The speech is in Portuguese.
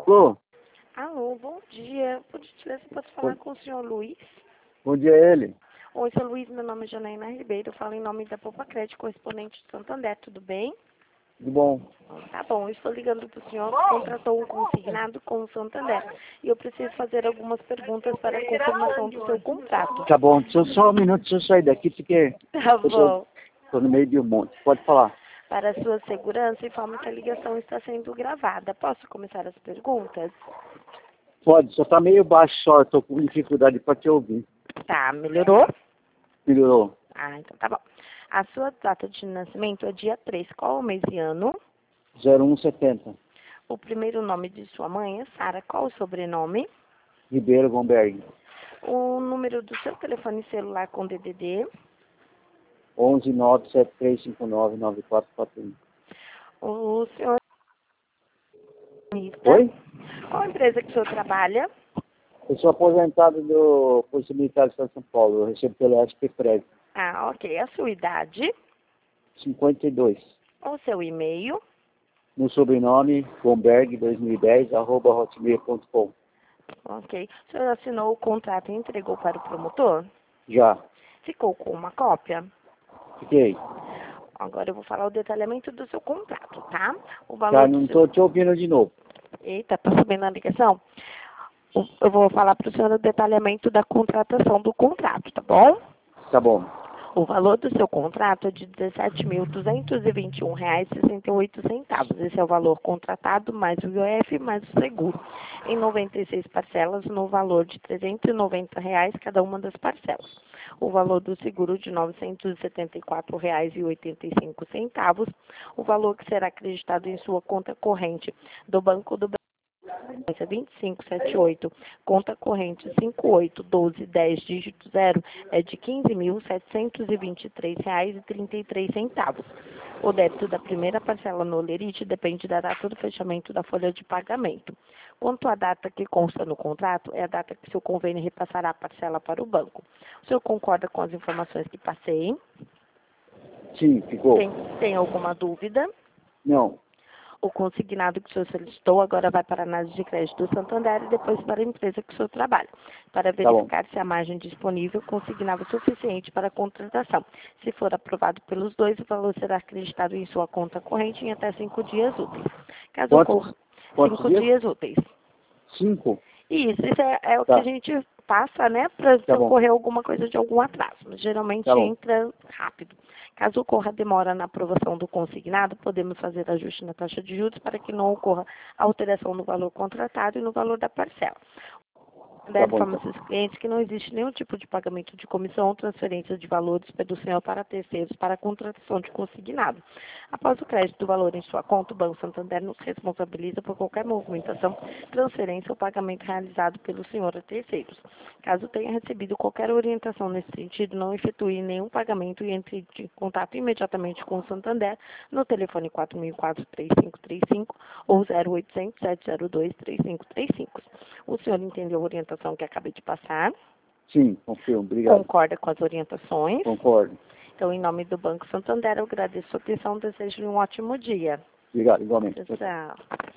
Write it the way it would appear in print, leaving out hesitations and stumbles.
Alô? Alô, bom dia. Por gentileza, pode falar com o senhor Luiz? Bom dia, ele. Oi, senhor Luiz, meu nome é Janaína Ribeiro, eu falo em nome da Poupa Crédito, correspondente de Santander, tudo bem? Tudo bom? Tá bom, eu estou ligando para o senhor que contratou um consignado com o Santander e eu preciso fazer algumas perguntas para a confirmação do seu contrato. Tá bom, só um minuto, deixa eu sair daqui, porque Tá bom. tô no meio de um monte. Pode falar. Para a sua segurança, informe que a ligação está sendo gravada. Posso começar as perguntas? Pode, só tá meio baixo só, eu tô com dificuldade para te ouvir. Tá, melhorou? Melhorou? Ah, então tá bom. A sua data de nascimento é dia 3. Qual o mês e ano? 0170. O primeiro nome de sua mãe é Sara. Qual o sobrenome? Ribeiro Gomberg. O número do seu telefone celular com DDD? 11973599441. O senhor é comunista? Oi? Qual a empresa que o senhor trabalha? Eu sou aposentado do Polícia Militar do Estado de São Paulo. Eu recebo pelo SP-Prévio. Ah, ok. A sua idade? 52. O seu e-mail? No sobrenome, Gomberg2010, @hotmail.com. Ok. O senhor assinou o contrato e entregou para o promotor? Já. Ficou com uma cópia? Fiquei. Agora eu vou falar o detalhamento do seu contrato, tá? O Tá, valor não do seu... estou te ouvindo de novo. Eita, tá subindo a ligação? Eu vou falar para o senhor o detalhamento da contratação do contrato, tá bom? Tá bom. O valor do seu contrato é de R$ 17.221,68. Esse é o valor contratado, mais o IOF, mais o seguro. Em 96 parcelas, no valor de R$ 390 cada uma das parcelas. O valor do seguro de R$ 974,85. O valor que será acreditado em sua conta corrente do Banco do Brasil. 2578, conta corrente 581210, dígito 0, é de R$ 15.723,33. O débito da primeira parcela no Olerite depende da data do fechamento da folha de pagamento. Quanto à data que consta no contrato, é a data que seu convênio repassará a parcela para o banco. O senhor concorda com as informações que passei? Sim, ficou. Tem alguma dúvida? Não. O consignado que o senhor solicitou agora vai para a análise de crédito do Santander e depois para a empresa que o senhor trabalha, para verificar se a margem disponível consignava o suficiente para a contratação. Se for aprovado pelos dois, o valor será acreditado em sua conta corrente em até 5 dias úteis. Caso ocorra, Quantos 5 dias? dias úteis. 5? Isso é o que Tá. a gente passa, né, para se Tá bom. ocorrer alguma coisa de algum atraso. Mas geralmente Tá bom. entra rápido. Caso ocorra demora na aprovação do consignado, podemos fazer ajuste na taxa de juros para que não ocorra alteração no valor contratado e no valor da parcela. Tá bom, Informa então. seus clientes que não existe nenhum tipo de pagamento de comissão ou transferência de valores do senhor para terceiros para a contratação de consignado. Após o crédito do valor em sua conta, o Banco Santander nos responsabiliza por qualquer movimentação, transferência ou pagamento realizado pelo senhor a terceiros. Caso tenha recebido qualquer orientação nesse sentido, não efetue nenhum pagamento e entre em contato imediatamente com o Santander no telefone 4004-3535 ou 0800-702-3535. O senhor entendeu a orientação que acabei de passar? Sim, confirmo. Obrigado. Concorda com as orientações? Concordo. Então, em nome do Banco Santander, eu agradeço a atenção e desejo um ótimo dia. Obrigado, igualmente. Tchau.